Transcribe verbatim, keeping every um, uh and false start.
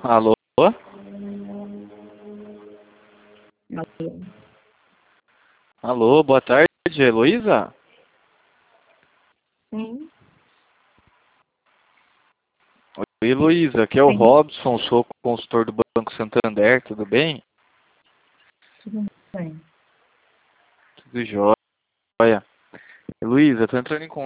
Alô? Alô? Alô, boa tarde, Heloísa? Sim, Oi, Heloísa, aqui é o sim, Robson, sou consultor do Banco Santander, tudo bem? tudo bem. Tudo jóia. Heloísa, tô entrando em